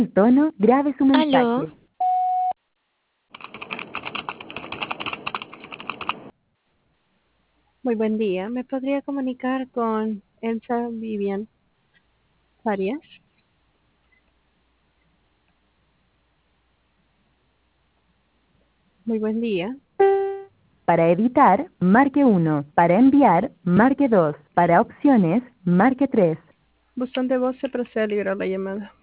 tono, grabe su Aló, mensaje. Muy buen día. ¿Me podría comunicar con Elsa Vivian Farias? Muy buen día. Para editar, marque 1. Para enviar, marque 2. Para opciones, marque 3. Buzón de voz se procede a liberar la llamada.